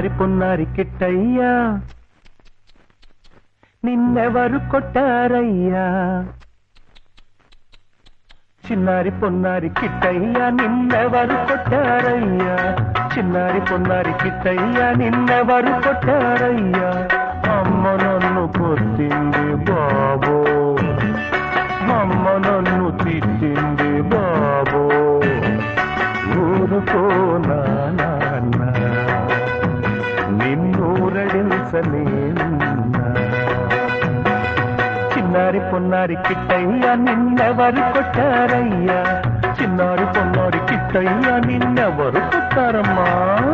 చిన్నారి పొన్నారి కిట్టయ్యా నిన్నెవరు కొట్టారయ్యా చిన్నారి పొన్నారి కిట్టయ్యా నిన్నెవరు కొట్టారయ్యా చిన్నారి పొన్నారి కిట్టయ్యా నిన్నెవరు కొట్టారయ్యా అమ్మ నన్ను కొట్టింది బాబో అమ్మ నన్ను తిట్టింది బాబో ఊరుకో నాన్న నిన్నూరడించలేనున్నా చిన్నారి పొన్నారి కిట్టయ్యా నిన్నెవరు కొట్టారయ్యా చిన్నారి పొన్నారి కిట్టయ్యా నిన్నెవరు కొట్టారమ్మా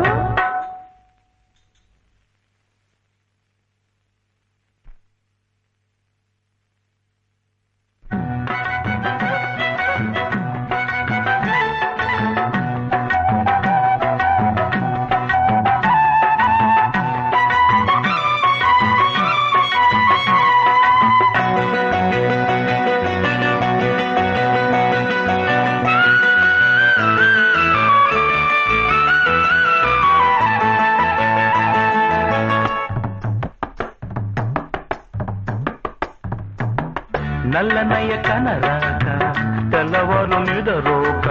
నల్లనయ్య కనరాక తెల్లవారు నిదరోక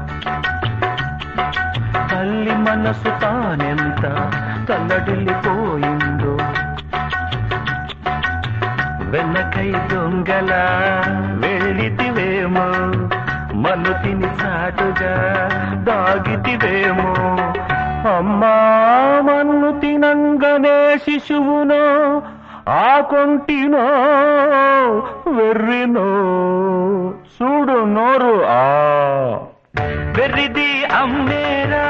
తల్లి మనసు తానెంత తల్లడిల్లిపోయిందో వెన్నకై దొంగల వెళ్ళితివేమో మన్ను తిని చాటుగా దాగితివేమో అమ్మా మన్ను తినంగనే శిశువునో ఆ కొంటినో వెర్రినో చూడు నోరు ఆ వెర్రిది అమ్మేరా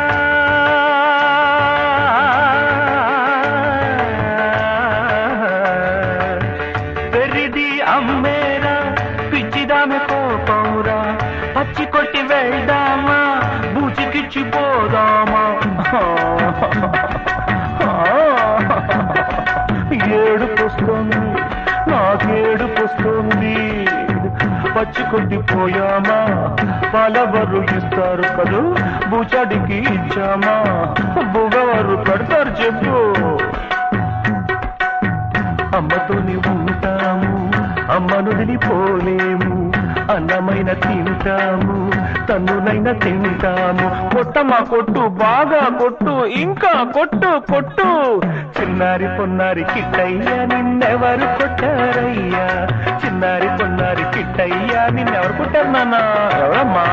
వెర్రిది అమ్మేరా పిచ్చిదామె కోపంరా పచ్చి కొట్టి వెళ్దామా బూచికిచ్చిపోదామా ఏడుపొస్తుంది నాకేడుపొస్తుంది పచ్చి కొట్టిపోయామా పాలవరు ఇస్తారు కదూ బూచాడికి ఇచ్చామా బుగవారు కడతారు చెప్పు అమ్మతోని ఉంటాము అమ్మను వదిలిపోలేము అన్నమైన తింటాము తన్నులైన తింటాము కొట్టమా కొట్టు బాగా కొట్టు ఇంకా కొట్టు కొట్టు చిన్నారి పొన్నారి కిట్టయ్యా నిన్నెవరు కొట్టారయ్యా చిన్నారి పొన్నారి కిట్టయ్యా నిన్నెవరు కొట్టారు నాన్న ఎవరమ్మా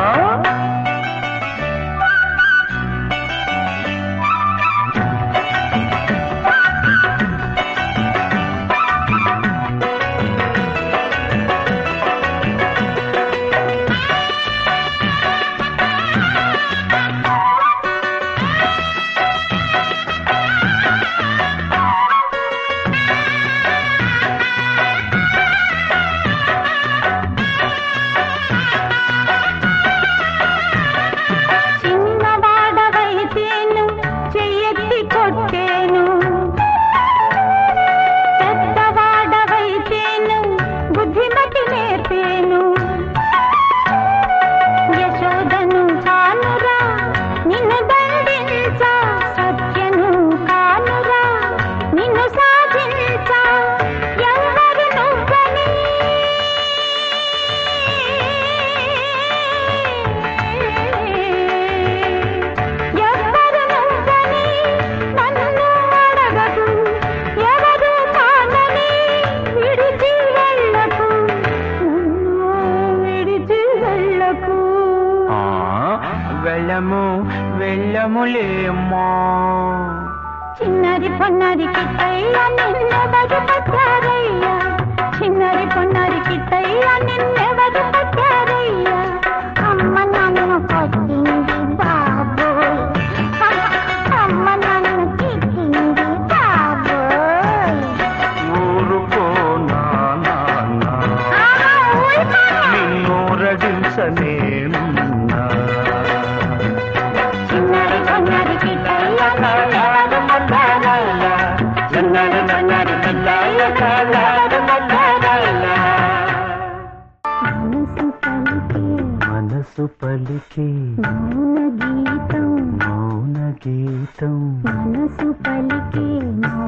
వెళ్ళములేమ్మా చిన్నారి పొన్నారి కిట్టయ్యా నిన్నెవరు పట్టారయ్యా చిన్నారి పొన్నారి కిట్టయ్యా నిన్నెవరు పట్టారయ్యా అమ్మ నన్ను కొట్టింది బాబోయ్ అమ్మ నన్ను తిట్టింది బాబోయ్ ఊరుకో నాన్న నిన్నూరడించనేనున్నా మనసు పలికే మౌన గీతం ఇష్టం మనసు పలికే